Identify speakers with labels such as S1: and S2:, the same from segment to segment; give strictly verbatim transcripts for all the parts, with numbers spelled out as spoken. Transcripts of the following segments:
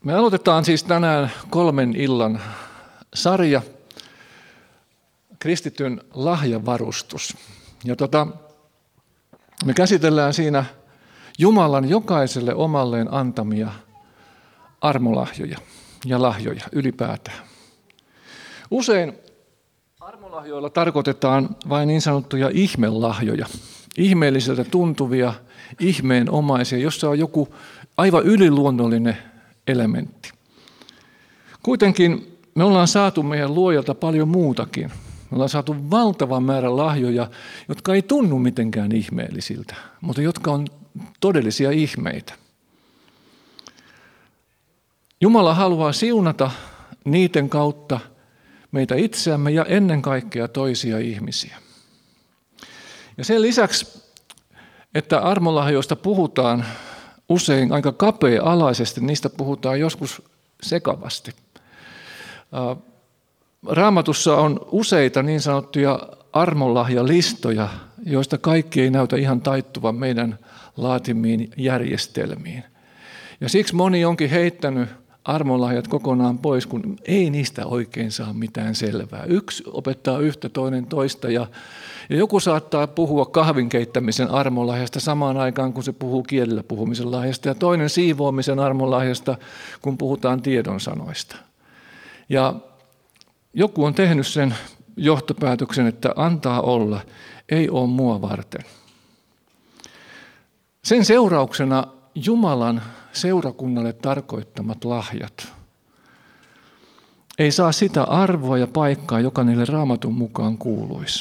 S1: Me aloitetaan siis tänään kolmen illan sarja, kristityn lahjavarustus. Ja tota, me käsitellään siinä Jumalan jokaiselle omalleen antamia armolahjoja ja lahjoja ylipäätään. Usein armolahjoilla tarkoitetaan vain niin sanottuja ihmelahjoja, ihmeelliseltä tuntuvia, ihmeenomaisia, jossa on joku aivan yliluonnollinen elementti. Kuitenkin me ollaan saatu meidän luojalta paljon muutakin. Me ollaan saatu valtava määrä lahjoja, jotka ei tunnu mitenkään ihmeellisiltä, mutta jotka on todellisia ihmeitä. Jumala haluaa siunata niiden kautta meitä itseämme ja ennen kaikkea toisia ihmisiä. Ja sen lisäksi, että armolahjoista puhutaan usein aika kapea-alaisesti, niistä puhutaan joskus sekavasti. Raamatussa on useita niin sanottuja armolahjalistoja, joista kaikki ei näytä ihan taittuvan meidän laatimiin järjestelmiin. Ja siksi moni onkin heittänyt armolahjat kokonaan pois, kun ei niistä oikein saa mitään selvää. Yksi opettaa yhtä, toinen toista ja, ja joku saattaa puhua kahvin keittämisen armolahjasta samaan aikaan, kun se puhuu kielellä puhumisen lahjasta ja toinen siivoamisen armolahjasta, kun puhutaan tiedonsanoista. Ja joku on tehnyt sen johtopäätöksen, että antaa olla, ei ole mua varten. Sen seurauksena Jumalan seurakunnalle tarkoittamat lahjat ei saa sitä arvoa ja paikkaa, joka niille Raamatun mukaan kuuluisi.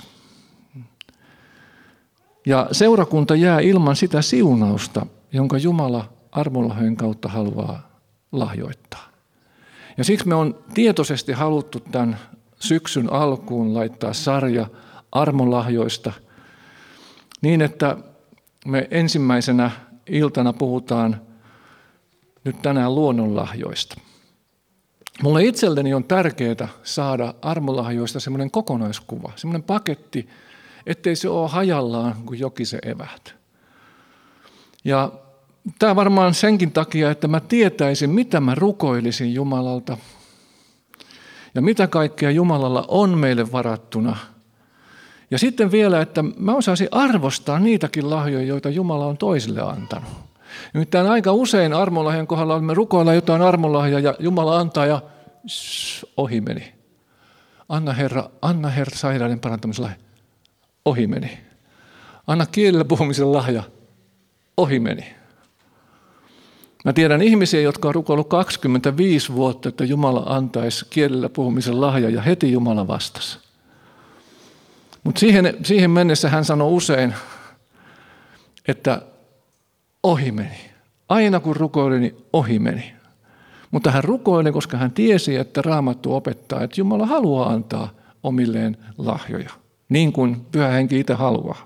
S1: Ja seurakunta jää ilman sitä siunausta, jonka Jumala armolahjojen kautta haluaa lahjoittaa. Ja siksi me on tietoisesti haluttu tämän syksyn alkuun laittaa sarja armolahjoista niin, että me ensimmäisenä iltana puhutaan nyt tänään luonnonlahjoista. Mulle itselleni on tärkeää saada armolahjoista semmoinen kokonaiskuva, semmoinen paketti, ettei se ole hajallaan kuin jokisen eväät. Ja tämä varmaan senkin takia, että mä tietäisin, mitä mä rukoilisin Jumalalta ja mitä kaikkea Jumalalla on meille varattuna. Ja sitten vielä, että mä osaisin arvostaa niitäkin lahjoja, joita Jumala on toisille antanut. Nimittäin aika usein armolahjan kohdalla me rukoillaan jotain armolahjaa ja Jumala antaa ja shh, ohi meni. Anna Herra, anna Herra sairaiden parantamislahja. Ohi meni. Anna kielellä puhumisen lahja. Ohi meni. Mä tiedän ihmisiä, jotka on rukoillut kaksikymmentäviisi vuotta, että Jumala antaisi kielellä puhumisen lahja ja heti Jumala vastasi. Mutta siihen, siihen mennessä hän sanoi usein, että ohi meni. Aina kun rukoili, niin ohi meni. Mutta hän rukoili, koska hän tiesi, että Raamattu opettaa, että Jumala haluaa antaa omilleen lahjoja, niin kuin Pyhä Henki itse haluaa.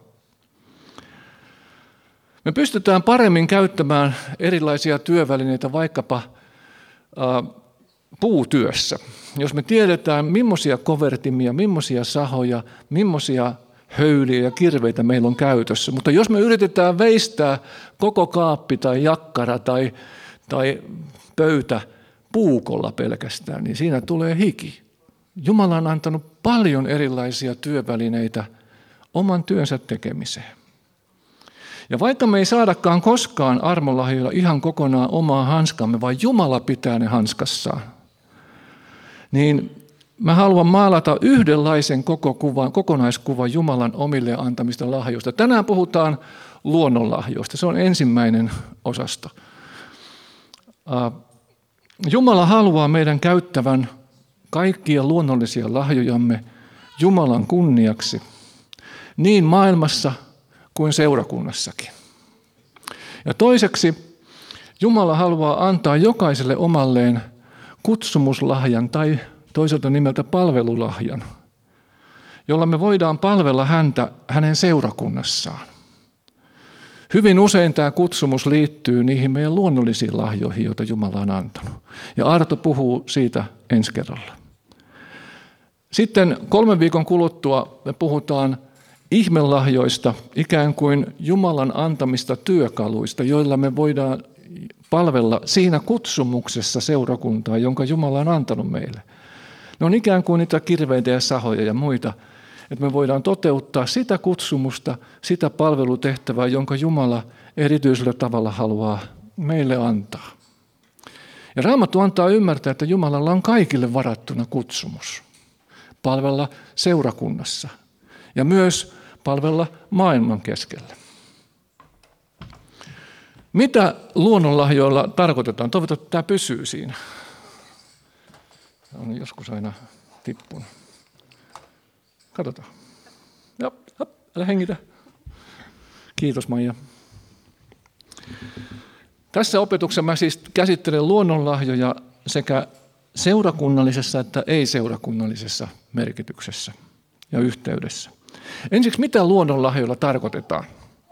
S1: Me pystytään paremmin käyttämään erilaisia työvälineitä vaikkapa äh, puutyössä. Jos me tiedetään, millaisia kovertimia, millaisia sahoja, millaisia höyliä ja kirveitä meillä on käytössä. Mutta jos me yritetään veistää koko kaappi tai jakkara tai, tai pöytä puukolla pelkästään, niin siinä tulee hiki. Jumala on antanut paljon erilaisia työvälineitä oman työnsä tekemiseen. Ja vaikka me ei saadakaan koskaan armolahjoilla ihan kokonaan omaa hanskamme, vaan Jumala pitää ne hanskassaan, niin mä haluan maalata yhdenlaisen koko kuvan, kokonaiskuvan Jumalan omille antamista lahjoista. Tänään puhutaan luonnonlahjoista. Se on ensimmäinen osasto. Jumala haluaa meidän käyttävän kaikkia luonnollisia lahjojamme Jumalan kunniaksi niin maailmassa kuin seurakunnassakin. Ja toiseksi Jumala haluaa antaa jokaiselle omalleen kutsumuslahjan tai toiselta nimeltä palvelulahjan, jolla me voidaan palvella häntä hänen seurakunnassaan. Hyvin usein tämä kutsumus liittyy niihin meidän luonnollisiin lahjoihin, joita Jumala on antanut. Ja Arto puhuu siitä ensi kerralla. Sitten kolmen viikon kuluttua me puhutaan ihmelahjoista, ikään kuin Jumalan antamista työkaluista, joilla me voidaan palvella siinä kutsumuksessa seurakuntaa, jonka Jumala on antanut meille. Ne on ikään kuin niitä kirveitä ja sahoja ja muita, että me voidaan toteuttaa sitä kutsumusta, sitä palvelutehtävää, jonka Jumala erityisellä tavalla haluaa meille antaa. Ja Raamattu antaa ymmärtää, että Jumalalla on kaikille varattuna kutsumus. Palvella seurakunnassa ja myös palvella maailman keskellä. Mitä luonnonlahjoilla tarkoitetaan? Toivottavasti tämä pysyy siinä. On joskus aina tippunut. Katsotaan. Joo, hop, älä hengitä. Kiitos Maija. Tässä opetuksessa mä siis käsittelen luonnonlahjoja sekä seurakunnallisessa että ei-seurakunnallisessa merkityksessä ja yhteydessä. Ensiksi, mitä luonnonlahjoilla tarkoitetaan?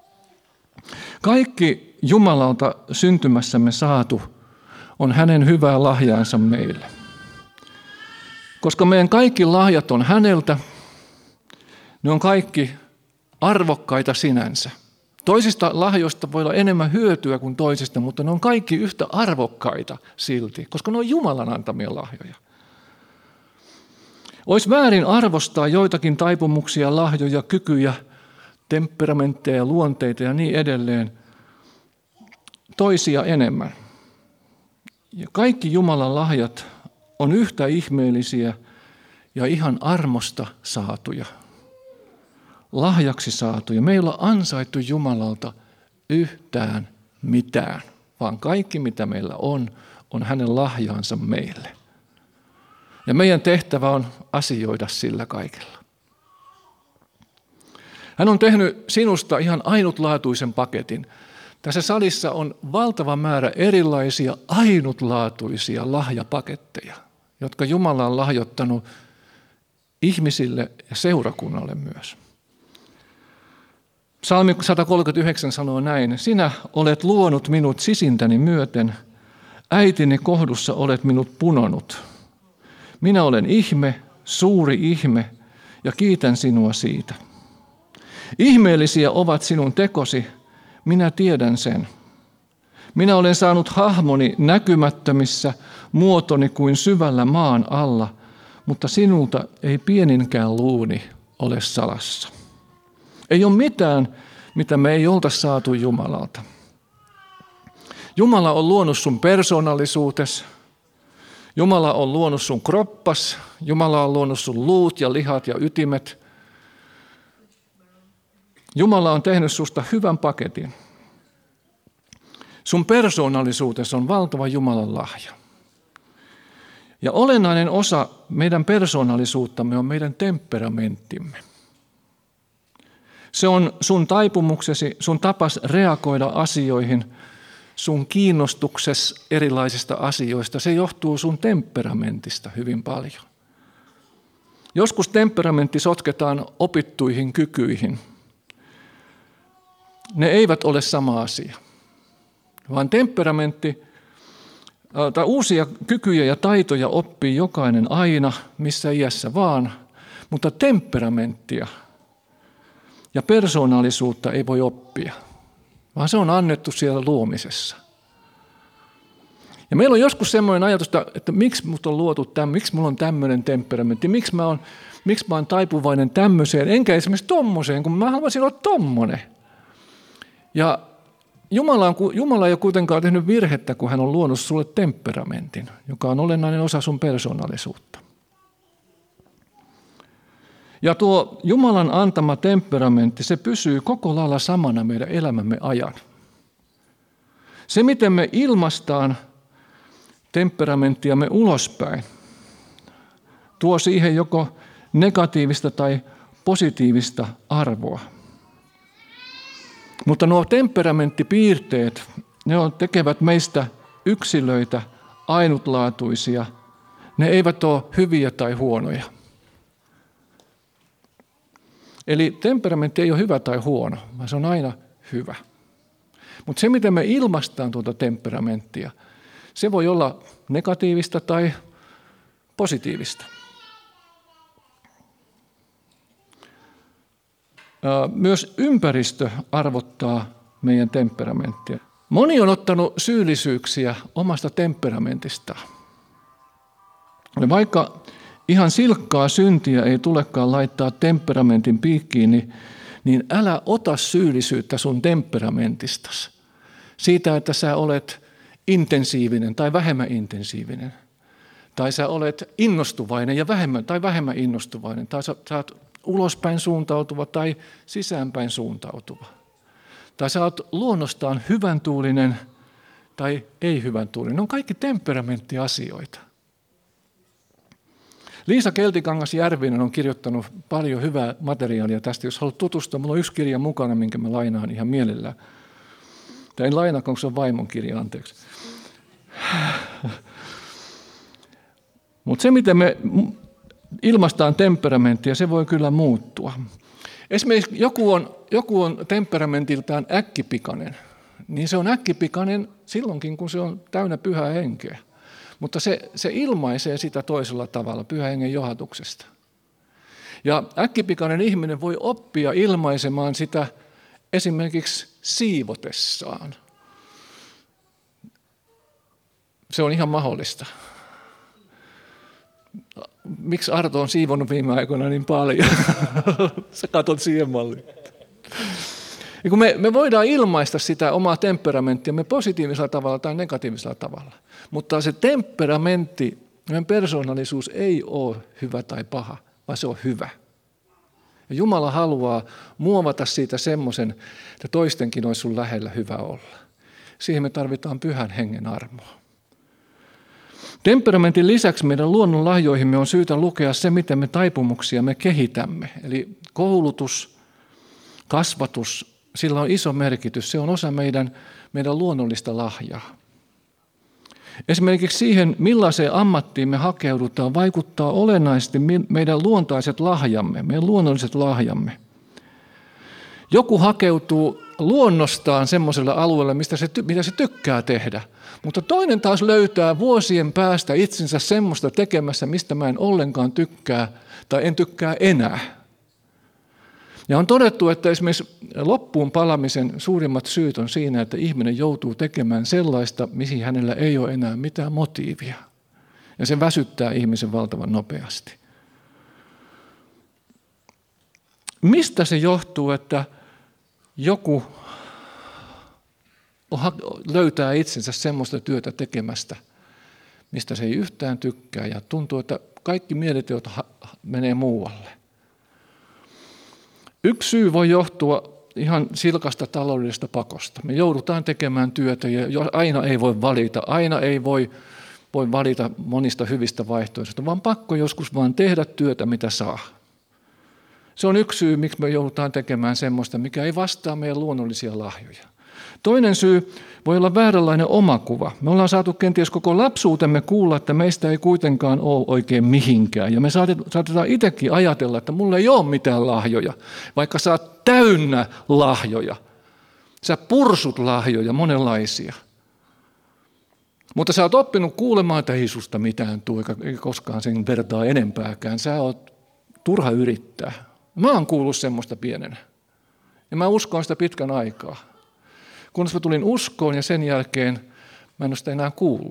S1: Kaikki Jumalalta syntymässämme saatu on hänen hyvää lahjaansa meille. Koska meidän kaikki lahjat on häneltä, ne on kaikki arvokkaita sinänsä. Toisista lahjoista voi olla enemmän hyötyä kuin toisista, mutta ne on kaikki yhtä arvokkaita silti, koska ne on Jumalan antamia lahjoja. Olisi väärin arvostaa joitakin taipumuksia, lahjoja, kykyjä, temperamentteja, luonteita ja niin edelleen toisia enemmän. Ja kaikki Jumalan lahjat on yhtä ihmeellisiä ja ihan armosta saatuja. Lahjaksi saatuja. Me ei olla ansaittu Jumalalta yhtään mitään, vaan kaikki mitä meillä on, on hänen lahjansa meille. Ja meidän tehtävä on asioida sillä kaikella. Hän on tehnyt sinusta ihan ainutlaatuisen paketin. Tässä salissa on valtava määrä erilaisia ainutlaatuisia lahjapaketteja, jotka Jumala on lahjoittanut ihmisille ja seurakunnalle myös. Psalmi sata kolmekymmentäyhdeksän sanoo näin: sinä olet luonut minut sisintäni myöten, äitini kohdussa olet minut punonut. Minä olen ihme, suuri ihme, ja kiitän sinua siitä. Ihmeellisiä ovat sinun tekosi, minä tiedän sen. Minä olen saanut hahmoni näkymättömissä, muotoni kuin syvällä maan alla, mutta sinulta ei pieninkään luuni ole salassa. Ei ole mitään, mitä me ei olta saatu Jumalalta. Jumala on luonut sun persoonallisuutes. Jumala on luonut sun kroppas. Jumala on luonut sun luut ja lihat ja ytimet. Jumala on tehnyt susta hyvän paketin. Sun persoonallisuutes on valtava Jumalan lahja. Ja olennainen osa meidän persoonallisuuttamme on meidän temperamenttimme. Se on sun taipumuksesi, sun tapas reagoida asioihin, sun kiinnostuksesi erilaisista asioista. Se johtuu sun temperamentista hyvin paljon. Joskus temperamentti sotketaan opittuihin kykyihin. Ne eivät ole sama asia, vaan temperamentti tai uusia kykyjä ja taitoja oppii jokainen aina, missä iässä vaan, mutta temperamenttia ja persoonallisuutta ei voi oppia, vaan se on annettu siellä luomisessa. Ja meillä on joskus semmoinen ajatus, että miksi mut on luotu tämän, miksi mulla on tämmöinen temperamentti, miksi mä oon, miksi mä oon taipuvainen tämmöiseen, enkä esimerkiksi tommoseen, kun mä haluaisin olla tommonen. Ja Jumala, on, Jumala ei ole kuitenkaan tehnyt virhettä, kun hän on luonut sulle temperamentin, joka on olennainen osa sun persoonallisuutta. Ja tuo Jumalan antama temperamentti, se pysyy koko lailla samana meidän elämämme ajan. Se, miten me ilmaistaan temperamenttiamme ulospäin, tuo siihen joko negatiivista tai positiivista arvoa. Mutta nuo temperamenttipiirteet, ne on, tekevät meistä yksilöitä, ainutlaatuisia. Ne eivät ole hyviä tai huonoja. Eli temperamentti ei ole hyvä tai huono, vaan se on aina hyvä. Mutta se, miten me ilmaistaan tuota temperamenttia, se voi olla negatiivista tai positiivista. Myös ympäristö arvottaa meidän temperamenttia. Moni on ottanut syyllisyyksiä omasta temperamentistaan. Vaikka ihan silkkaa syntiä ei tulekaan laittaa temperamentin piikkiin, niin, niin älä ota syyllisyyttä sun temperamentistasi. Siitä, että sä olet intensiivinen tai vähemmän intensiivinen. Tai sä olet innostuvainen ja vähemmän tai vähemmän innostuvainen. Tai sä, sä oot ulospäin suuntautuva tai sisäänpäin suuntautuva. Tai sä oot luonnostaan hyväntuulinen tai ei hyväntuulinen. Ne on kaikki temperamenttiasioita. Liisa Keltikangas-Järvinen on kirjoittanut paljon hyvää materiaalia tästä. Jos haluat tutustua, minulla on yksi kirja mukana, minkä mä lainaan ihan mielellään. Tai en lainaa, kun se on vaimon kirja, anteeksi. Mutta se, miten me ilmaistaan temperamenttia, se voi kyllä muuttua. Esimerkiksi joku on, joku on temperamentiltaan äkkipikainen, niin se on äkkipikainen silloinkin, kun se on täynnä pyhää henkeä. Mutta se, se ilmaisee sitä toisella tavalla pyhän hengen johatuksesta. Ja äkkipikainen ihminen voi oppia ilmaisemaan sitä esimerkiksi siivotessaan. Se on ihan mahdollista. Miksi Arto on siivonnut viime aikoina niin paljon? Sä katot siihen malliin. Ja kun me, me voidaan ilmaista sitä omaa temperamenttiamme positiivisella tavalla tai negatiivisella tavalla. Mutta se temperamentti, meidän persoonallisuus ei ole hyvä tai paha, vaan se on hyvä. Ja Jumala haluaa muovata siitä semmoisen, että toistenkin olisi sun lähellä hyvä olla. Siihen me tarvitaan pyhän hengen armoa. Temperamentin lisäksi meidän luonnon lahjoihimme on syytä lukea se, miten me taipumuksia me kehitämme. Eli koulutus, kasvatus, sillä on iso merkitys. Se on osa meidän, meidän luonnollista lahjaa. Esimerkiksi siihen, millaiseen ammattiin me hakeudutaan, vaikuttaa olennaisesti meidän luontaiset lahjamme, meidän luonnolliset lahjamme. Joku hakeutuu luonnostaan semmoiselle alueelle, mistä se, mitä se tykkää tehdä, mutta toinen taas löytää vuosien päästä itsensä semmoista tekemässä, mistä mä en ollenkaan tykkää tai en tykkää enää. Ja on todettu, että esimerkiksi loppuun palamisen suurimmat syyt on siinä, että ihminen joutuu tekemään sellaista, mihin hänellä ei ole enää mitään motiivia. Ja se väsyttää ihmisen valtavan nopeasti. Mistä se johtuu, että joku löytää itsensä semmoista työtä tekemästä, mistä se ei yhtään tykkää ja tuntuu, että kaikki mieliteot menee muualle? Yksi syy voi johtua ihan silkasta taloudellisesta pakosta. Me joudutaan tekemään työtä ja aina ei voi valita, aina ei voi, voi valita monista hyvistä vaihtoehdoista, vaan pakko joskus vaan tehdä työtä, mitä saa. Se on yksi syy, miksi me joudutaan tekemään semmoista, mikä ei vastaa meidän luonnollisia lahjoja. Toinen syy voi olla vääränlainen omakuva. Me ollaan saatu kenties koko lapsuutemme kuulla, että meistä ei kuitenkaan ole oikein mihinkään. Ja me saatetaan itsekin ajatella, että mulla ei ole mitään lahjoja, vaikka sä oot täynnä lahjoja. Sä pursut lahjoja, monenlaisia. Mutta sä oot oppinut kuulemaan, että ei susta mitään tule, eikä koskaan sen vertaa enempääkään. Sä oot turha yrittää. Mä oon kuullut semmoista pienenä. Ja mä uskon sitä pitkän aikaa. Kunnes mä tulin uskoon ja sen jälkeen mä en ole sitä enää kuullut.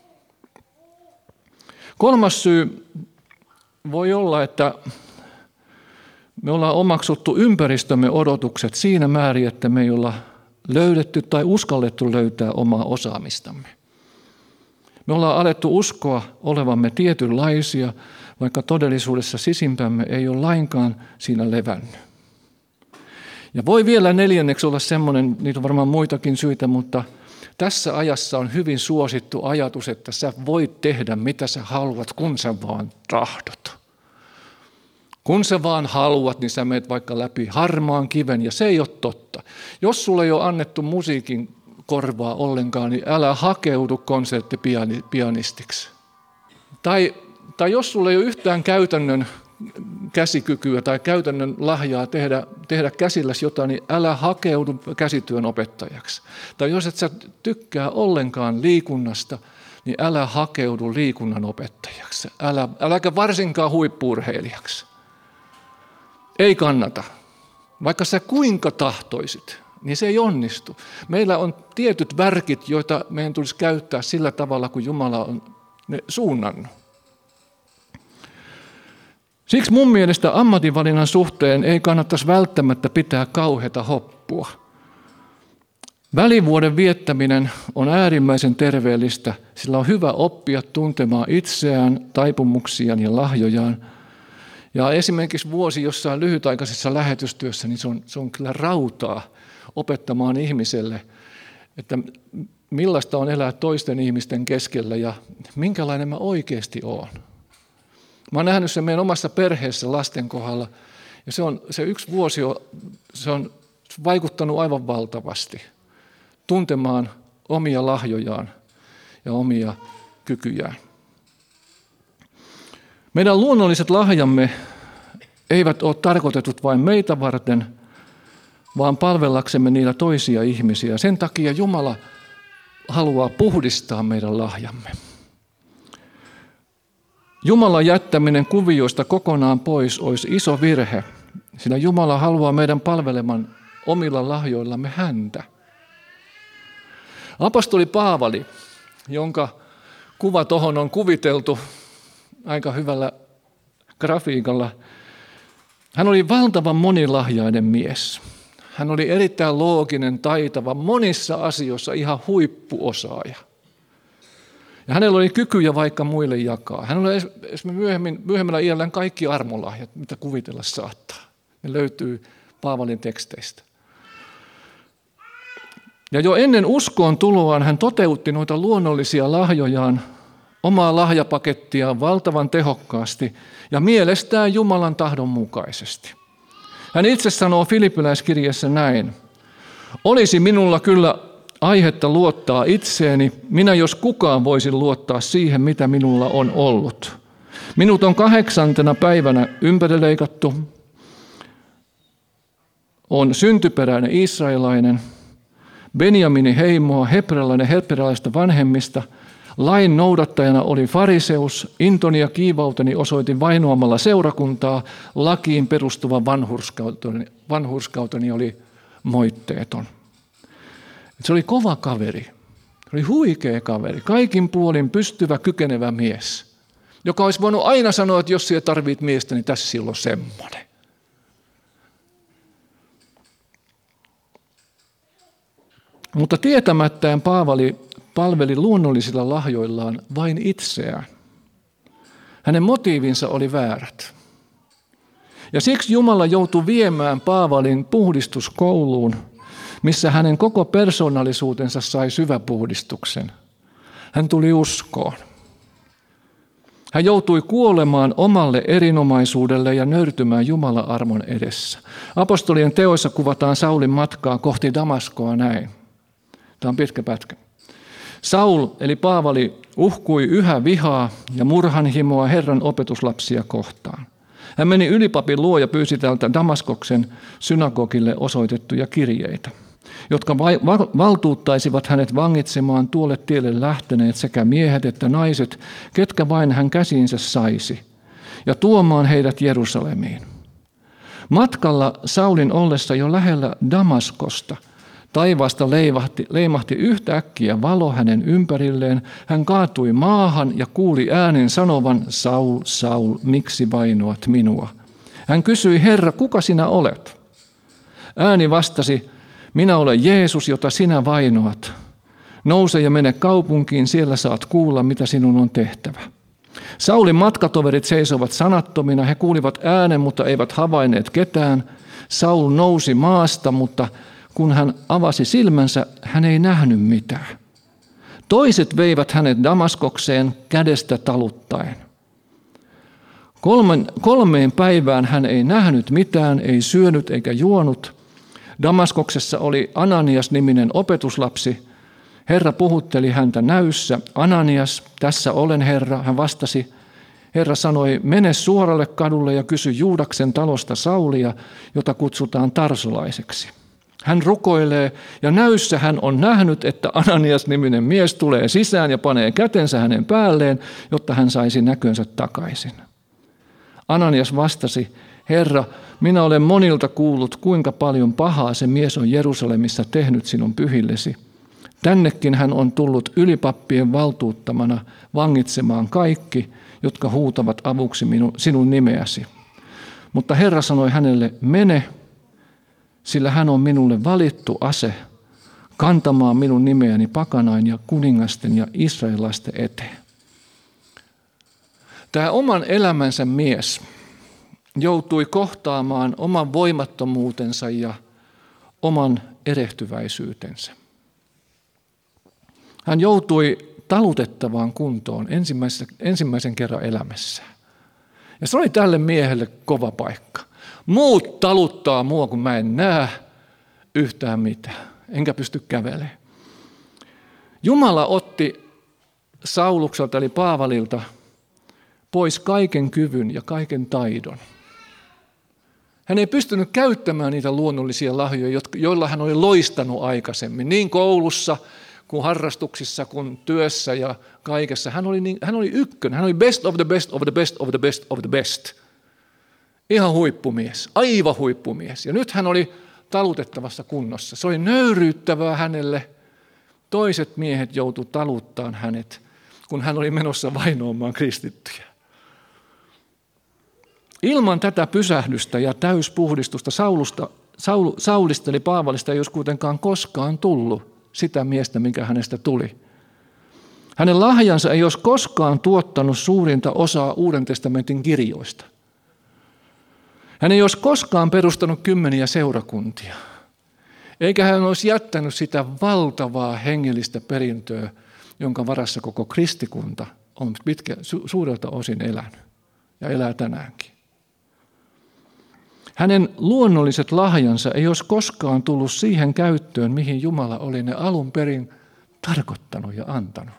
S1: Kolmas syy voi olla, että me ollaan omaksuttu ympäristömme odotukset siinä määrin, että me ei olla löydetty tai uskallettu löytää omaa osaamistamme. Me ollaan alettu uskoa olevamme tietynlaisia, vaikka todellisuudessa sisimpämme ei ole lainkaan siinä levännyt. Ja voi vielä neljänneksi olla semmoinen, niitä on varmaan muitakin syitä, mutta tässä ajassa on hyvin suosittu ajatus, että sä voit tehdä mitä sä haluat, kun sä vaan tahdot. Kun sä vaan haluat, niin sä menet vaikka läpi harmaan kiven, ja se ei ole totta. Jos sulle ei ole annettu musiikin korvaa ollenkaan, niin älä hakeudu konserttipianistiksi. Tai, tai jos sulle ei ole yhtään käytännön käsikykyä tai käytännön lahjaa tehdä, tehdä käsilläsi jotain, niin älä hakeudu käsityön opettajaksi. Tai jos et sä tykkää ollenkaan liikunnasta, niin älä hakeudu liikunnan opettajaksi. Älä, äläkä varsinkaan huippu-urheilijaksi. Ei kannata. Vaikka sä kuinka tahtoisit, niin se ei onnistu. Meillä on tietyt värkit, joita meidän tulisi käyttää sillä tavalla, kun Jumala on ne suunnannut. Siksi mun mielestä ammatinvalinnan suhteen ei kannattaisi välttämättä pitää kauheata hoppua. Välivuoden viettäminen on äärimmäisen terveellistä, sillä on hyvä oppia tuntemaan itseään, taipumuksiaan ja lahjojaan. Ja esimerkiksi vuosi jossain lyhytaikaisessa lähetystyössä, niin se on, se on kyllä rautaa opettamaan ihmiselle, että millaista on elää toisten ihmisten keskellä ja minkälainen mä oikeasti oon. Mä oon nähnyt sen meidän omassa perheessä lasten kohdalla, ja se, on, se yksi vuosi on, se on vaikuttanut aivan valtavasti tuntemaan omia lahjojaan ja omia kykyjään. Meidän luonnolliset lahjamme eivät ole tarkoitetut vain meitä varten, vaan palvellaksemme niillä toisia ihmisiä. Sen takia Jumala haluaa puhdistaa meidän lahjamme. Jumalan jättäminen kuvioista kokonaan pois olisi iso virhe, sillä Jumala haluaa meidän palveleman omilla lahjoillamme häntä. Apostoli Paavali, jonka kuva tuohon on kuviteltu aika hyvällä grafiikalla, hän oli valtavan monilahjainen mies. Hän oli erittäin looginen, taitava, monissa asioissa ihan huippuosaaja. Ja hänellä oli kykyjä vaikka muille jakaa. Hän oli esimerkiksi myöhemmin, myöhemmällä iällään kaikki armolahjat, mitä kuvitella saattaa. Ne löytyy Paavalin teksteistä. Ja jo ennen uskoon tuloaan hän toteutti noita luonnollisia lahjojaan, omaa lahjapakettiaan valtavan tehokkaasti ja mielestään Jumalan tahdon mukaisesti. Hän itse sanoo Filippiläiskirjassa näin: olisi minulla kyllä aihetta luottaa itseeni, minä jos kukaan voisin luottaa siihen, mitä minulla on ollut. Minut on kahdeksantena päivänä ympärileikattu, on syntyperäinen israelainen, Benjaminin heimoa, hebrealainen hebrealaisista vanhemmista, lain noudattajana oli fariseus, intoni ja kiivauteni osoitin vainoamalla seurakuntaa, lakiin perustuva vanhurskauteni, vanhurskauteni oli moitteeton. Se oli kova kaveri, se oli huikea kaveri, kaikin puolin pystyvä, kykenevä mies, joka olisi voinut aina sanoa, että jos sinä tarvitset miestä, niin tässä silloin semmoinen. Mutta tietämättään Paavali palveli luonnollisilla lahjoillaan vain itseään. Hänen motiivinsa oli väärät. Ja siksi Jumala joutui viemään Paavalin puhdistuskouluun, missä hänen koko persoonallisuutensa sai syväpuhdistuksen. Hän tuli uskoon. Hän joutui kuolemaan omalle erinomaisuudelle ja nöyrtymään Jumalan armon edessä. Apostolien teoissa kuvataan Saulin matkaa kohti Damaskoa näin. Tämä on pitkä pätkä. Saul, eli Paavali, uhkui yhä vihaa ja murhanhimoa Herran opetuslapsia kohtaan. Hän meni ylipapin luo ja pyysi tältä Damaskoksen synagogille osoitettuja kirjeitä, jotka valtuuttaisivat hänet vangitsemaan tuolle tielle lähteneet sekä miehet että naiset, ketkä vain hän käsiinsä saisi, ja tuomaan heidät Jerusalemiin. Matkalla Saulin ollessa jo lähellä Damaskosta taivaasta leimahti, leimahti yhtäkkiä valo hänen ympärilleen. Hän kaatui maahan ja kuuli äänen sanovan: Saul, Saul, miksi vainoat minua? Hän kysyi: Herra, kuka sinä olet? Ääni vastasi: minä olen Jeesus, jota sinä vainoat. Nouse ja mene kaupunkiin, siellä saat kuulla, mitä sinun on tehtävä. Saulin matkatoverit seisovat sanattomina. He kuulivat äänen, mutta eivät havainneet ketään. Saul nousi maasta, mutta kun hän avasi silmänsä, hän ei nähnyt mitään. Toiset veivät hänet Damaskokseen kädestä taluttaen. Kolmen, kolmeen päivään hän ei nähnyt mitään, ei syönyt eikä juonut. Damaskoksessa oli Ananias-niminen opetuslapsi. Herra puhutteli häntä näyssä. Ananias, tässä olen Herra, hän vastasi. Herra sanoi: mene suoralle kadulle ja kysy Juudaksen talosta Saulia, jota kutsutaan tarsolaiseksi. Hän rukoilee ja näyssä hän on nähnyt, että Ananias-niminen mies tulee sisään ja panee kätensä hänen päälleen, jotta hän saisi näkönsä takaisin. Ananias vastasi: Herra, minä olen monilta kuullut, kuinka paljon pahaa se mies on Jerusalemissa tehnyt sinun pyhillesi. Tännekin hän on tullut ylipappien valtuuttamana vangitsemaan kaikki, jotka huutavat avuksi minun, sinun nimeäsi. Mutta Herra sanoi hänelle, mene, sillä hän on minulle valittu ase, kantamaan minun nimeäni pakanain ja kuningasten ja israelaisten eteen. Tämä oman elämänsä mies joutui kohtaamaan oman voimattomuutensa ja oman erehtyväisyytensä. Hän joutui talutettavaan kuntoon ensimmäisen, ensimmäisen kerran elämässään. Ja se oli tälle miehelle kova paikka. Muut taluttaa mua, kun mä en näe yhtään mitään, enkä pysty kävelemään. Jumala otti Saulukselta eli Paavalilta pois kaiken kyvyn ja kaiken taidon. Hän ei pystynyt käyttämään niitä luonnollisia lahjoja, joilla hän oli loistanut aikaisemmin, niin koulussa kuin harrastuksissa kuin työssä ja kaikessa. Hän oli, niin, hän oli ykkönen, hän oli best of the best of the best of the best of the best. Ihan huippumies, aivan huippumies. Ja nyt hän oli talutettavassa kunnossa. Se oli nöyryyttävää hänelle. Toiset miehet joutuivat taluttamaan hänet, kun hän oli menossa vainoamaan kristittyjä. Ilman tätä pysähdystä ja täyspuhdistusta Saulusta, Saul, Saulista eli Paavalista ei olisi kuitenkaan koskaan tullut sitä miestä, mikä hänestä tuli. Hänen lahjansa ei olisi koskaan tuottanut suurinta osaa Uuden testamentin kirjoista. Hän ei olisi koskaan perustanut kymmeniä seurakuntia, eikä hän olisi jättänyt sitä valtavaa hengellistä perintöä, jonka varassa koko kristikunta on pitkä, su, suurelta osin elänyt ja elää tänäänkin. Hänen luonnolliset lahjansa ei olisi koskaan tullut siihen käyttöön, mihin Jumala oli ne alun perin tarkoittanut ja antanut.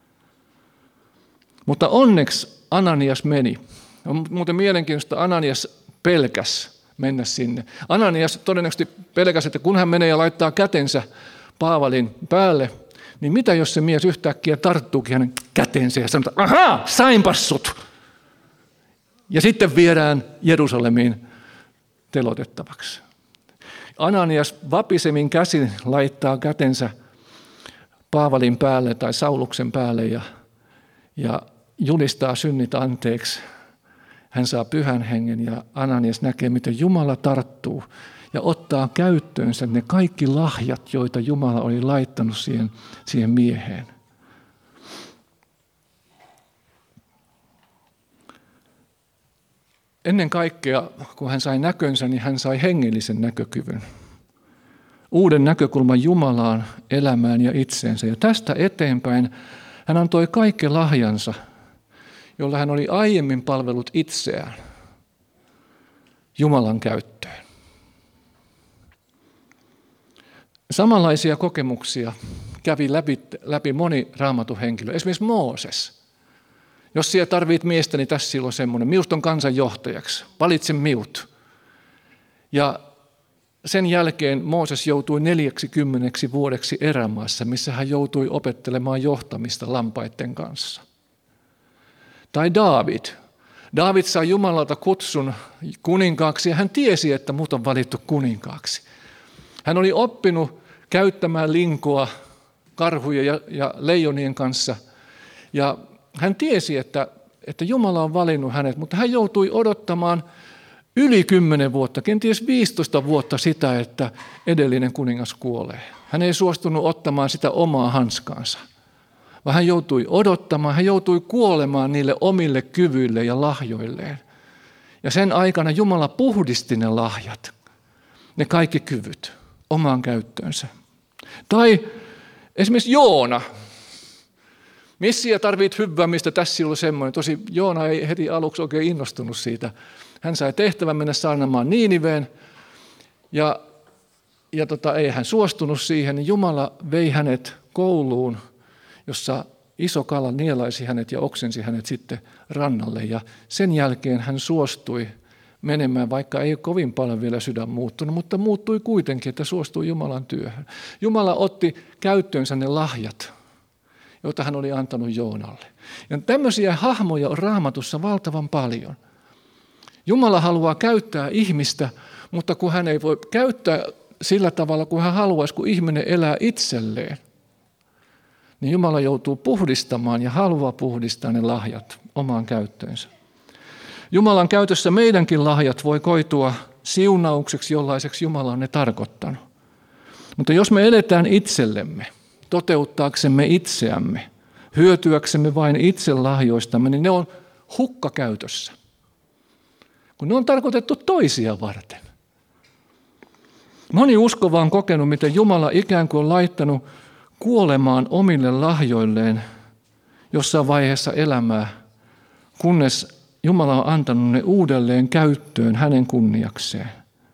S1: Mutta onneksi Ananias meni. On muuten mielenkiintoista, Ananias pelkäs mennä sinne. Ananias todennäköisesti pelkäsi, että kun hän menee ja laittaa kätensä Paavalin päälle, niin mitä jos se mies yhtäkkiä tarttuukin hänen kätensä ja sanoo, ahaa, sainpas sut. Ja sitten viedään Jerusalemiin telotettavaksi. Ananias vapisemin käsin laittaa kätensä Paavalin päälle tai Sauluksen päälle ja, ja julistaa synnit anteeksi. Hän saa pyhän hengen ja Ananias näkee, miten Jumala tarttuu ja ottaa käyttöönsä ne kaikki lahjat, joita Jumala oli laittanut siihen, siihen mieheen. Ennen kaikkea, kun hän sai näkönsä, niin hän sai hengellisen näkökyvyn. Uuden näkökulman Jumalaan, elämään ja itseensä. Ja tästä eteenpäin hän antoi kaikki lahjansa, jolla hän oli aiemmin palvellut itseään Jumalan käyttöön. Samanlaisia kokemuksia kävi läpi, läpi moni Raamatun henkilö, esimerkiksi Mooses. Jos siellä tarvit miestä, niin tässä silloin semmoinen, miut on kansanjohtajaksi, valitse miut. Ja sen jälkeen Mooses joutui neljäksi kymmeneksi vuodeksi erämaassa, missä hän joutui opettelemaan johtamista lampaiden kanssa. Tai Daavid. Daavid sai Jumalalta kutsun kuninkaaksi ja hän tiesi, että mut on valittu kuninkaaksi. Hän oli oppinut käyttämään linkoa karhujen ja, ja leijonien kanssa ja hän tiesi, että, että Jumala on valinnut hänet, mutta hän joutui odottamaan yli kymmenen vuotta, kenties viisitoista vuotta sitä, että edellinen kuningas kuolee. Hän ei suostunut ottamaan sitä omaa hanskaansa, vaan hän joutui odottamaan, hän joutui kuolemaan niille omille kyvyille ja lahjoilleen. Ja sen aikana Jumala puhdisti ne lahjat, ne kaikki kyvyt omaan käyttöönsä. Tai esimerkiksi Joona. Missiä tarvit hyväämistä, tässä oli semmoinen. Tosi Joona ei heti aluksi oikein innostunut siitä. Hän sai tehtävän mennä saarnaamaan Niiniveen ja, ja tota, ei hän suostunut siihen. Niin Jumala vei hänet kouluun, jossa iso kala nielaisi hänet ja oksensi hänet sitten rannalle. Ja sen jälkeen hän suostui menemään, vaikka ei kovin paljon vielä sydän muuttunut, mutta muuttui kuitenkin, että suostui Jumalan työhön. Jumala otti käyttöönsä ne lahjat, joita hän oli antanut Joonalle. Ja tämmöisiä hahmoja on Raamatussa valtavan paljon, Jumala haluaa käyttää ihmistä, mutta kun hän ei voi käyttää sillä tavalla, kun hän haluaisi, kun ihminen elää itselleen, niin Jumala joutuu puhdistamaan ja haluaa puhdistaa ne lahjat omaan käyttöönsä. Jumalan käytössä meidänkin lahjat voi koitua siunaukseksi, jollaiseksi Jumala on ne tarkoittanut. Mutta jos me eletään itsellemme, toteuttaaksemme itseämme, hyötyäksemme vain itse lahjoistamme, niin ne on hukkakäytössä. Kun ne on tarkoitettu toisia varten. Moni uskova on kokenut, miten Jumala ikään kuin on laittanut kuolemaan omille lahjoilleen jossain vaiheessa elämää, kunnes Jumala on antanut ne uudelleen käyttöön hänen kunniakseen.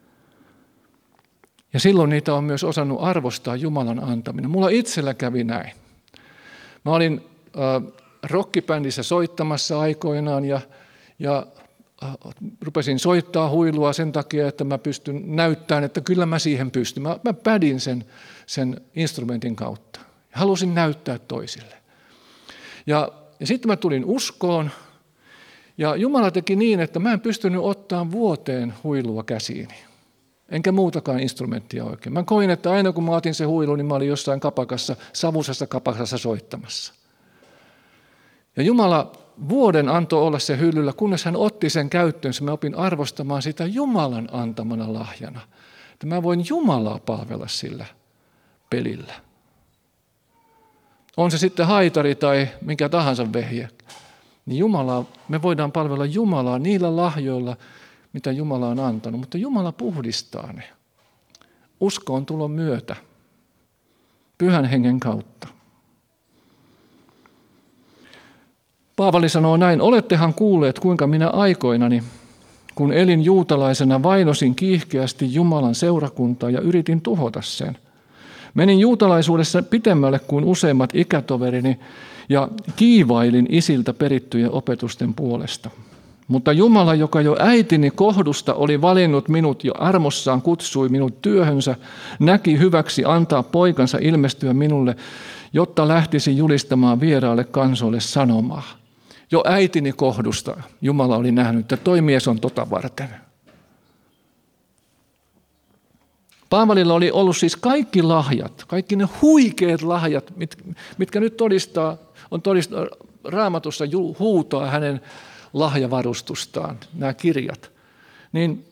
S1: Ja silloin niitä on myös osannut arvostaa Jumalan antaminen. Mulla itsellä kävi näin. Mä olin äh, rockibändissä soittamassa aikoinaan ja, ja äh, rupesin soittaa huilua sen takia, että mä pystyn näyttämään, että kyllä mä siihen pystyn. Mä, mä pädin sen, sen instrumentin kautta. Halusin näyttää toisille. Ja, ja sitten mä tulin uskoon. Ja Jumala teki niin, että mä en pystynyt ottaa vuoteen huilua käsiini. Enkä muutakaan instrumenttia oikein. Mä koin, että aina kun mä otin se huilu, niin mä olin jossain kapakassa, savusessa kapakassa soittamassa. Ja Jumala vuoden antoi olla se hyllyllä, kunnes hän otti sen käyttöönsä. Mä opin arvostamaan sitä Jumalan antamana lahjana. Että mä voin Jumalaa palvella sillä pelillä. On se sitten haitari tai mikä tahansa vehje. Niin Jumalaa, me voidaan palvella Jumalaa niillä lahjoilla, mitä Jumala on antanut, mutta Jumala puhdistaa ne uskoon tulon myötä, Pyhän Hengen kautta. Paavali sanoo näin, olettehan kuulleet, kuinka minä aikoinani, kun elin juutalaisena, vainosin kiihkeästi Jumalan seurakuntaa ja yritin tuhota sen. Menin juutalaisuudessa pitemmälle kuin useimmat ikätoverini ja kiivailin isiltä perittyjen opetusten puolesta. Mutta Jumala, joka jo äitini kohdusta oli valinnut minut jo armossaan, kutsui minut työhönsä, näki hyväksi antaa poikansa ilmestyä minulle, jotta lähtisi julistamaan vieraalle kansoille sanomaa. Jo äitini kohdusta Jumala oli nähnyt, että toi mies on tota varten. Paavalilla oli ollut siis kaikki lahjat, kaikki ne huikeat lahjat, mitkä nyt todistaa, on todistaa, Raamatussa huutaa hänen lahjavarustustaan, nämä kirjat. Niin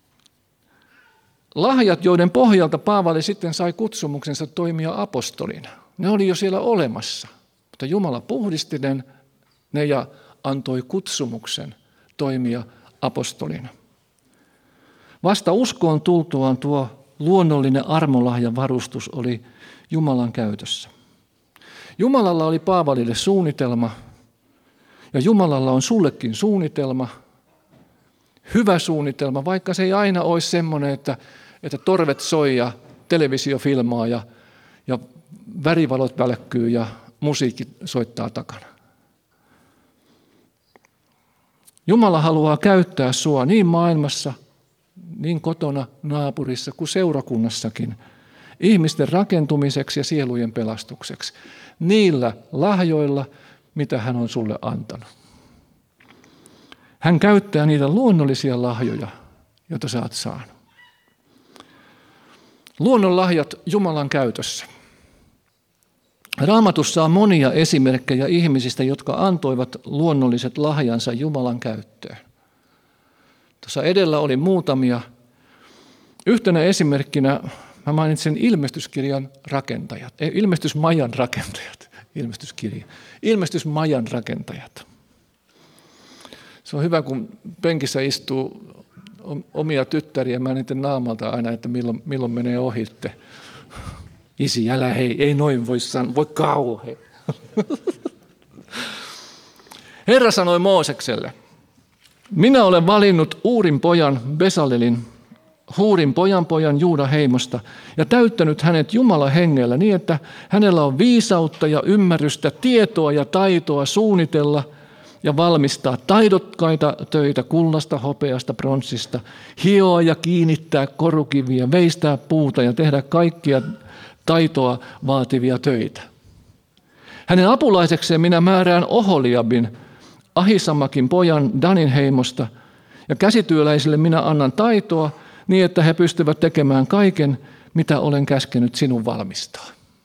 S1: lahjat, joiden pohjalta Paavali sitten sai kutsumuksensa toimia apostolina, ne oli jo siellä olemassa. Mutta Jumala puhdisti ne ja antoi kutsumuksen toimia apostolina. Vasta uskoon tultuaan tuo luonnollinen armolahjan varustus oli Jumalan käytössä. Jumalalla oli Paavalille suunnitelma, ja Jumalalla on sullekin suunnitelma, hyvä suunnitelma, vaikka se ei aina olisi semmoinen, että, että torvet soi ja televisio filmaa ja, ja värivalot välkkyy ja musiikki soittaa takana. Jumala haluaa käyttää sua niin maailmassa, niin kotona, naapurissa kuin seurakunnassakin, ihmisten rakentumiseksi ja sielujen pelastukseksi, niillä lahjoilla, mitä hän on sulle antanut. Hän käyttää niitä luonnollisia lahjoja, joita sä oot saanut. Luonnonlahjat Jumalan käytössä. Raamatussa on monia esimerkkejä ihmisistä, jotka antoivat luonnolliset lahjansa Jumalan käyttöön. Tuossa edellä oli muutamia. Yhtenä esimerkkinä mä mainitsen ilmestyskirjan rakentajat, ei, ilmestysmajan rakentajat, ilmestyskirja, ilmestysmajan rakentajat. Se on hyvä, kun penkissä istuu omia tyttäriä, mä niiden naamalta aina, että milloin, milloin menee ohitte. Isi, älä hei, ei noin voi sanoa, voi kauhe. Herra sanoi Moosekselle, minä olen valinnut Uurin pojan Besalelin, Huurin pojan pojan Juudan heimosta ja täyttänyt hänet Jumalan hengellä niin, että hänellä on viisautta ja ymmärrystä, tietoa ja taitoa suunnitella ja valmistaa taidokkaita töitä kullasta, hopeasta, pronssista, hioa ja kiinnittää korukiviä, veistää puuta ja tehdä kaikkia taitoa vaativia töitä. Hänen apulaisekseen minä määrään Oholiabin, Ahisamakin pojan Danin heimosta, Ja käsityöläisille minä annan taitoa niin, että he pystyvät tekemään kaiken, mitä olen käskenyt sinun valmistaa.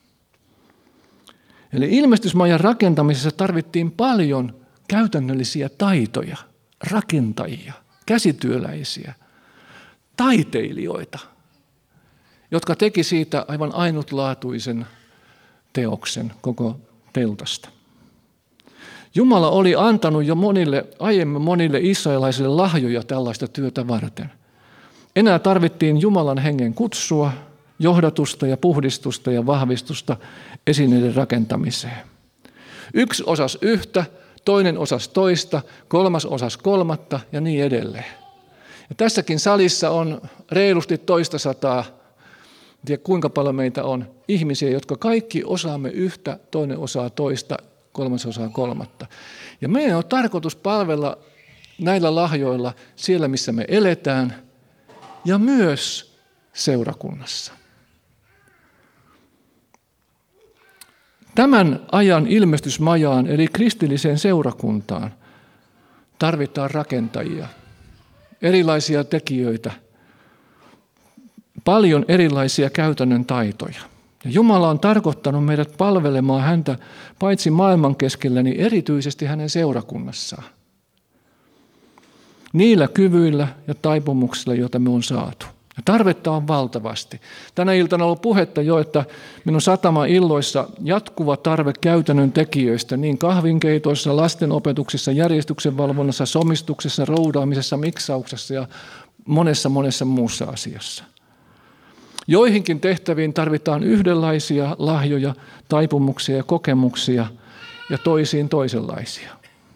S1: Eli ilmestysmajan rakentamisessa tarvittiin paljon käytännöllisiä taitoja, rakentajia, käsityöläisiä, taiteilijoita, jotka teki siitä aivan ainutlaatuisen teoksen koko teltasta. Jumala oli antanut jo monille, aiemmin monille israelaisille lahjoja tällaista työtä varten. Enää tarvittiin Jumalan hengen kutsua, johdatusta ja puhdistusta ja vahvistusta esineiden rakentamiseen. Yksi osas yhtä, toinen osas toista, kolmas osas kolmatta ja niin edelleen. Ja tässäkin salissa on reilusti toista sataa, en tiedä kuinka paljon meitä on, ihmisiä, jotka kaikki osaamme yhtä, toinen osaa toista, kolmas osaa kolmatta. Ja meidän on tarkoitus palvella näillä lahjoilla siellä, missä me eletään, ja myös seurakunnassa. Tämän ajan ilmestysmajaan, eli kristilliseen seurakuntaan, tarvitaan rakentajia, erilaisia tekijöitä, paljon erilaisia käytännön taitoja. Ja Jumala on tarkoittanut meidät palvelemaan häntä paitsi maailman keskellä, niin erityisesti hänen seurakunnassaan. Niillä kyvyillä ja taipumuksilla, joita me on saatu. Ja tarvetta on valtavasti. Tänä iltana on ollut puhetta jo, että minun satama-illoissa jatkuva tarve käytännön tekijöistä, niin kahvinkeitoissa, lastenopetuksessa, järjestyksen valvonnassa, somistuksessa, roudaamisessa, miksauksessa ja monessa monessa muussa asiassa. Joihinkin tehtäviin tarvitaan yhdenlaisia lahjoja, taipumuksia ja kokemuksia ja toisiin toisenlaisia.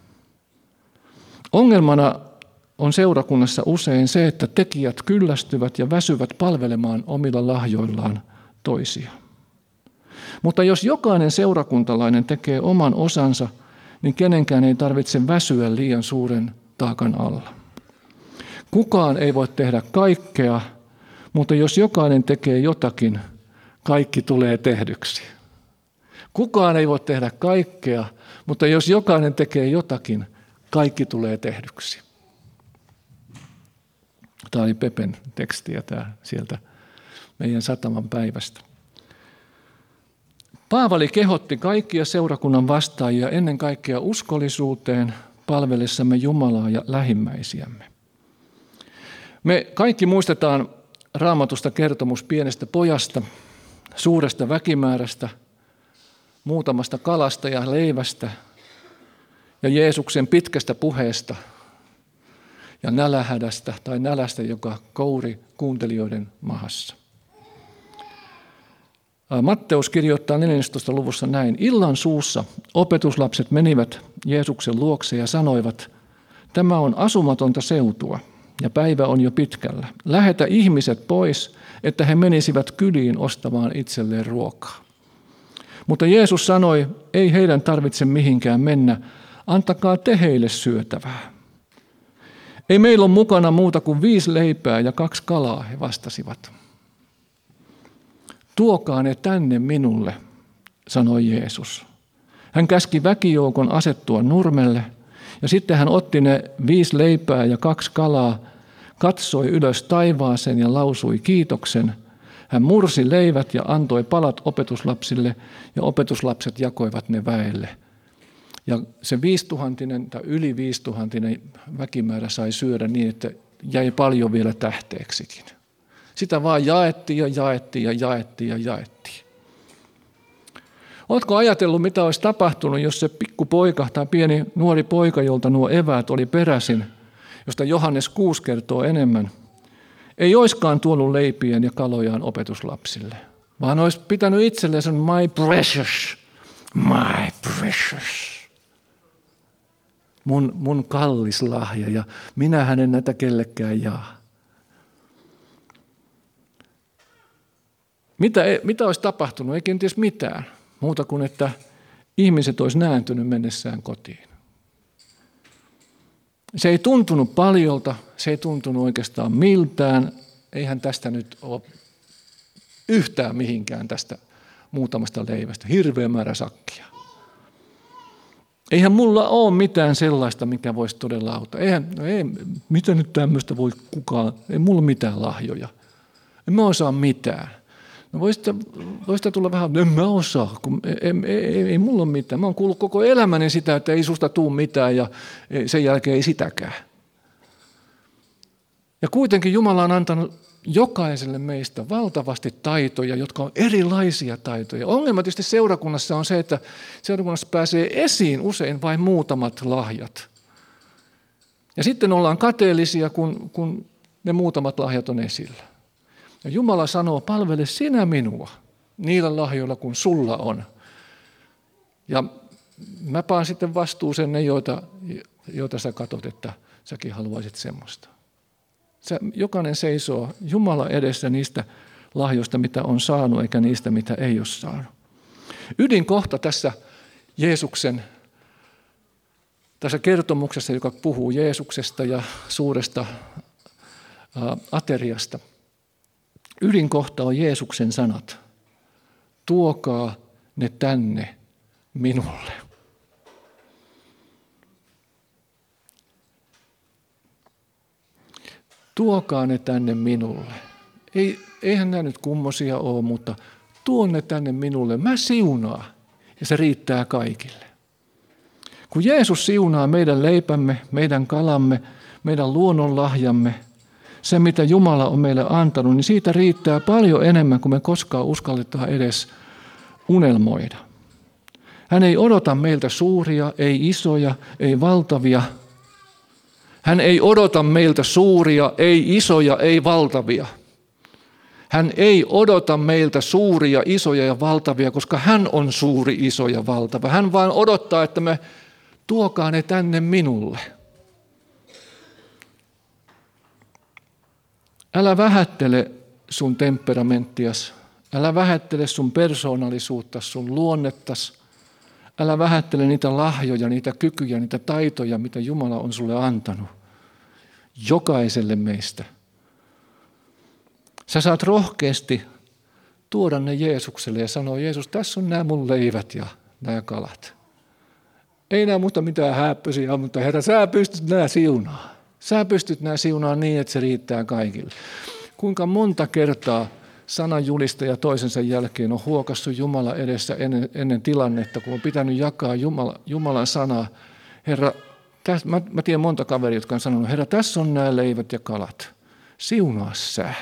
S1: Ongelmana on seurakunnassa usein se, että tekijät kyllästyvät ja väsyvät palvelemaan omilla lahjoillaan toisia. Mutta jos jokainen seurakuntalainen tekee oman osansa, niin kenenkään ei tarvitse väsyä liian suuren taakan alla. Kukaan ei voi tehdä kaikkea, mutta jos jokainen tekee jotakin, kaikki tulee tehdyksi. Kukaan ei voi tehdä kaikkea, mutta jos jokainen tekee jotakin, kaikki tulee tehdyksi. Tämä oli Pepen tekstiä tämä sieltä meidän sataman päivästä. Paavali kehotti kaikkia seurakunnan vastaajia ennen kaikkea uskollisuuteen palvelessamme Jumalaa ja lähimmäisiämme. Me kaikki muistetaan Raamatusta kertomus pienestä pojasta, suuresta väkimäärästä, muutamasta kalasta ja leivästä ja Jeesuksen pitkästä puheesta ja nälähädästä tai nälästä, joka kouri kuuntelijoiden mahassa. Matteus kirjoittaa neljännessä luvussa näin. Illan suussa opetuslapset menivät Jeesuksen luokse ja sanoivat, tämä on asumatonta seutua ja päivä on jo pitkällä. Lähetä ihmiset pois, että he menisivät kyliin ostamaan itselleen ruokaa. Mutta Jeesus sanoi, ei heidän tarvitse mihinkään mennä, antakaa te heille syötävää. Ei meillä ole mukana muuta kuin viisi leipää ja kaksi kalaa, he vastasivat. Tuokaa ne tänne minulle, sanoi Jeesus. Hän käski väkijoukon asettua nurmelle ja sitten hän otti ne viisi leipää ja kaksi kalaa, katsoi ylös taivaaseen ja lausui kiitoksen. Hän mursi leivät ja antoi palat opetuslapsille ja opetuslapset jakoivat ne väelle. Ja se viisituhantinen tai yli viisituhantinen väkimäärä sai syödä niin, että jäi paljon vielä tähteeksikin. Sitä vaan jaettiin ja jaettiin ja jaettiin ja jaettiin. Oletko ajatellut, mitä olisi tapahtunut, jos se pikkupoika tai pieni nuori poika, jolta nuo eväät oli peräisin, josta Johannes kuusi kertoo enemmän, ei olisikaan tuonut leipien ja kalojaan opetuslapsille, vaan olisi pitänyt itselleen sen my precious, my precious. Mun, mun kallis lahja ja minä hänen näitä kellekään jaa. Mitä, mitä olisi tapahtunut? Ei kenties mitään, muuta kuin että ihmiset olisi nääntynyt mennessään kotiin. Se ei tuntunut paljolta, se ei tuntunut oikeastaan miltään. Eihän tästä nyt ole yhtään mihinkään tästä muutamasta leivästä. Hirveä määrä sakkia. Eihän mulla ole mitään sellaista, mikä voisi todella auttaa. Eihän, no ei, mitä nyt tämmöistä voi kukaan, ei mulla mitään lahjoja. En mä osaa mitään. No voisitko, voisitko tulla vähän, en mä osaa, kun ei, ei, ei, ei mulla ole mitään. Mä oon kuullut koko elämäni sitä, että ei susta tule mitään ja sen jälkeen ei sitäkään. Ja kuitenkin Jumala on antanut jokaiselle meistä valtavasti taitoja, jotka on erilaisia taitoja. Ongelma tietysti seurakunnassa on se, että seurakunnassa pääsee esiin usein vain muutamat lahjat. Ja sitten ollaan kateellisia, kun, kun ne muutamat lahjat on esillä. Ja Jumala sanoo, palvele sinä minua niillä lahjoilla, kun sulla on. Ja mä paan sitten vastuuseen ne, joita, joita sä katot, että säkin haluaisit semmoista. Sä, jokainen seisoo Jumala edessä niistä lahjoista, mitä on saanut, eikä niistä, mitä ei ole saanut. Ydinkohta tässä Jeesuksen, tässä kertomuksessa, joka puhuu Jeesuksesta ja suuresta ää, ateriasta. Ydinkohta on Jeesuksen sanat. Tuokaa ne tänne minulle. Tuokaa ne tänne minulle. Ei, eihän nämä nyt kummosia ole, mutta tuo ne tänne minulle. Mä siunaan ja se riittää kaikille. Kun Jeesus siunaa meidän leipämme, meidän kalamme, meidän luonnonlahjamme, se mitä Jumala on meille antanut, niin siitä riittää paljon enemmän kuin me koskaan uskalletaan edes unelmoida. Hän ei odota meiltä suuria, ei isoja, ei valtavia. Hän ei odota meiltä suuria, ei isoja, ei valtavia. Hän ei odota meiltä suuria, isoja ja valtavia, koska hän on suuri, iso ja valtava. Hän vain odottaa, että me tuokaa ne tänne minulle. Älä vähättele sun temperamenttias, älä vähättele sun persoonallisuuttas, sun luonnettas. Älä vähättele niitä lahjoja, niitä kykyjä, niitä taitoja, mitä Jumala on sulle antanut. Jokaiselle meistä. Sä saat rohkeasti tuoda ne Jeesukselle ja sanoa, Jeesus, tässä on nämä mun leivät ja nämä kalat. Ei nämä muuta mitään häppösiä, mutta Herra, sä pystyt nämä siunaa. Sä pystyt nämä siunaa niin, että se riittää kaikille. Kuinka monta kertaa sananjulistaja toisensa jälkeen on huokassut Jumala edessä ennen, ennen tilannetta, kun on pitänyt jakaa Jumala, Jumalan sanaa. Herra, täs, mä, mä tiedän monta kaveria, jotka on sanonut, Herra, tässä on nämä leivät ja kalat. Siunaa sä.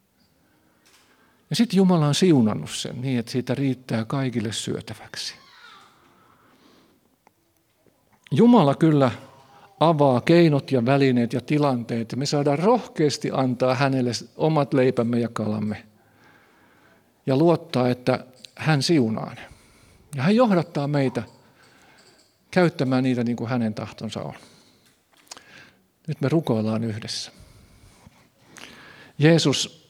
S1: Ja sitten Jumala on siunannut sen niin, että siitä riittää kaikille syötäväksi. Jumala kyllä avaa keinot ja välineet ja tilanteet, ja me saadaan rohkeasti antaa hänelle omat leipämme ja kalamme. Ja luottaa, että hän siunaa ne. Ja hän johdattaa meitä käyttämään niitä niin kuin hänen tahtonsa on. Nyt me rukoillaan yhdessä. Jeesus,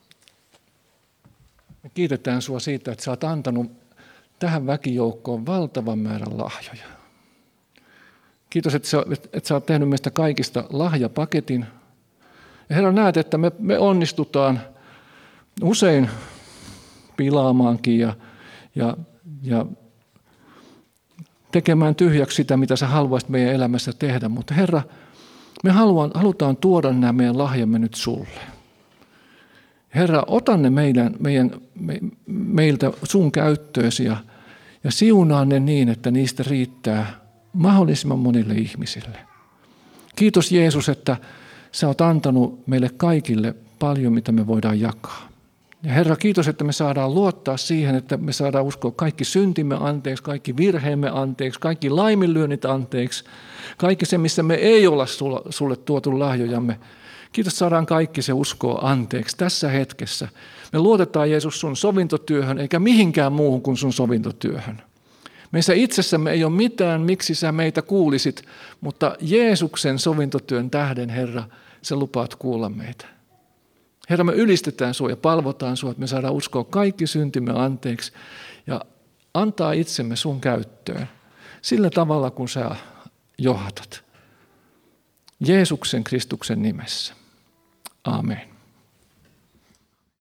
S1: me kiitetään sinua siitä, että sä oot antanut tähän väkijoukkoon valtavan määrän lahjoja. Kiitos, että sä, että sä oot tehnyt meistä kaikista lahjapaketin. Ja Herra, näet, että me, me onnistutaan usein pilaamaankin ja, ja, ja tekemään tyhjäksi sitä, mitä sä haluaisit meidän elämässä tehdä. Mutta Herra, me haluan, halutaan tuoda nämä meidän lahjamme nyt sulle. Herra, ota ne meidän, meidän, me, meiltä sun käyttöösi ja, ja siunaa ne niin, että niistä riittää mahdollisimman monille ihmisille. Kiitos Jeesus, että sä oot antanut meille kaikille paljon, mitä me voidaan jakaa. Ja Herra, kiitos, että me saadaan luottaa siihen, että me saadaan uskoa kaikki syntimme anteeksi, kaikki virheemme anteeksi, kaikki laiminlyönnit anteeksi, kaikki se, missä me ei olla sulle tuotu lahjojamme. Kiitos, saadaan kaikki se uskoa anteeksi tässä hetkessä. Me luotetaan Jeesus sun sovintotyöhön, eikä mihinkään muuhun kuin sun sovintotyöhön. Meissä itsessämme ei ole mitään, miksi sä meitä kuulisit, mutta Jeesuksen sovintotyön tähden, Herra, sä lupaat kuulla meitä. Herra, me ylistetään sua ja palvotaan sua, että me saadaan uskoa kaikki syntimme anteeksi ja antaa itsemme sun käyttöön sillä tavalla, kun sä johdatat. Jeesuksen Kristuksen nimessä. Amen.